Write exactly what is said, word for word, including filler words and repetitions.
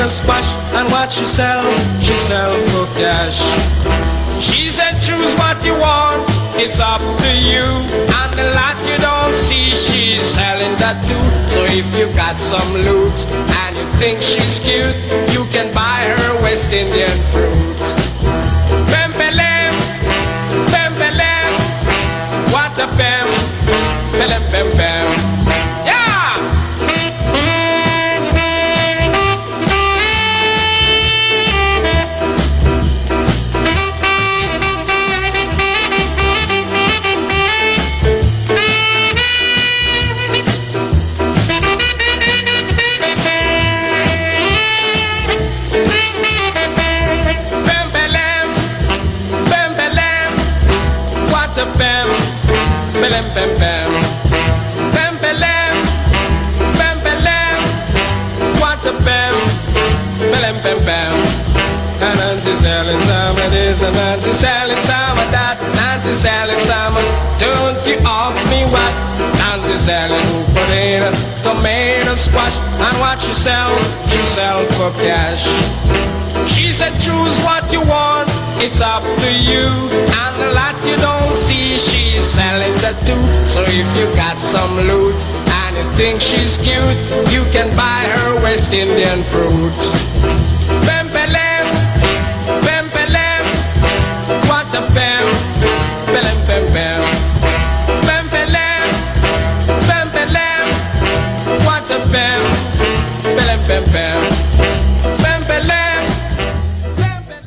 squash, and what she sell, she sell for cash. She said choose what you want, it's up to you. And the lot you don't see, she's selling that too. So if you got some loot and you think she's cute, you can buy her West Indian fruit. Pempelem, pempelem, what a pem, pelem pem pem. Bam, bam, bam, bam, bam, bam, bam, what a bam, bam, bam, bam. And Nancy selling some of this, and Nancy selling some of that. Nancy selling some of, don't you ask me what? Nancy selling potato, tomato, squash, and what she sell, she sell for cash. She said choose what you want, it's up to you. And a lot you don't see, she's selling that too. So if you got some loot and you think she's cute, you can buy her West Indian fruit.